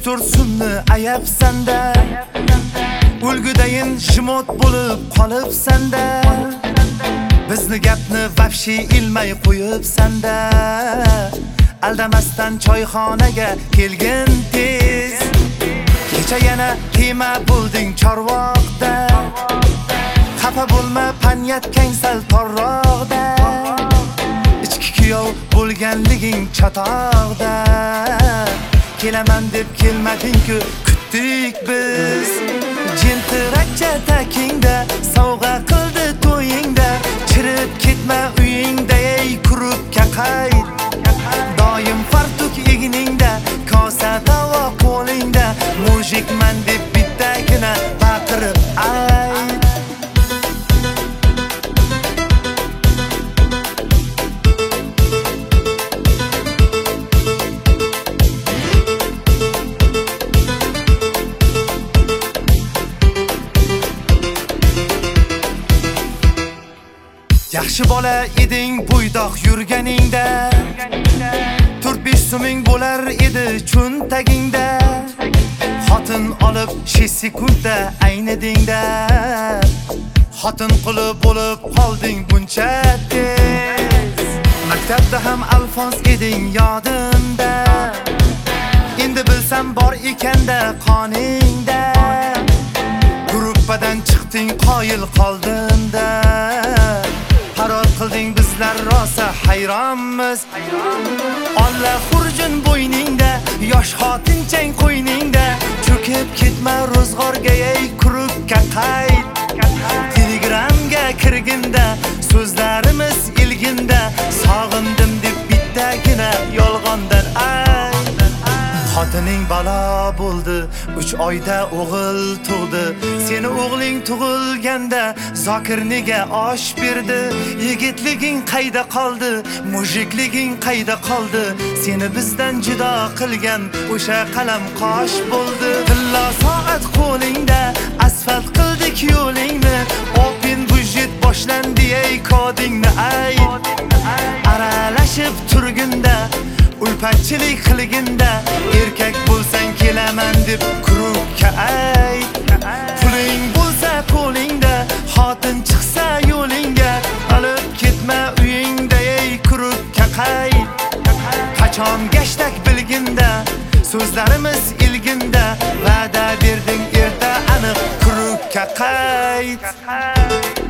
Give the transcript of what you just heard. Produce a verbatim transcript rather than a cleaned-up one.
tursunni ayabsanda, o'lgudayin jimot bo'lib qolibsanda, bizni gapni vapshi ilmay qo'yibsanda. Aldamasdan choyxonaga kelgin tez, kecha yana tema bo'lding chorvoqda. Xafa bo'lma, panyat kangsal torroqda, ichki kuyov bo'lganliging chatoqda. Kelaman deb kelmading-ku, kutdik biz. Jintirakcha takingda sovg'a qildi to'yingda, chirib ketma uyingda ey kurubka qayd. Doim fartuk egningda, kosa tavo qo'lingda, mujikman deb bittagina baqirib ayt. Yaxshi bola eding bo'ydoq yurganingda, to'rt besh so'ming bo'lar edi cho'ntagingda. Xotin olib besh sekundda aynidingda, xotin qilib bo'lib qolding buncha tez. Maktabda ham alfons eding yodimda, endi bilsam bor ekanda qoningda. Gruppadan chiqding qoyil qoldinda, qaror qilding bizlar rosa hayronmiz. Alla xurjun bo'yningda, yosh xotinchang qo'yningda, cho'kib ketma ro'zg'orga ey kurubka qayd. Telegramga kirginda, so'zlarimiz ilginda, sog'indim deb bittagina yolg'ondan ay. Xotining balo bo'ldi, uch oyda o'g'il tug'di. Seni o'g'ling tug'ilganda Zokir nega osh berdi? Yigitliging qayda qoldi? Mujikliging qayda qoldi? Seni bizdan judo qilgan o'sha qalam qosh bo'ldi. Tilla soat qo'lingda, asfalt qildik yo'lingni, open budjet boshlandi ey kodingni ay. Aralashib turginda, ulfatchilik qilginda, erkak bo'lsang kelaman deb kurubka ayt. Puling bo'lsa qo'lingda, xotin chiqsa yo'lingga, olib ketma uyingda ey kurubka qayd. Qachon gashtak bilginda, so'zlarimiz ilginda, va'da berding erta aniq kurubka qayd.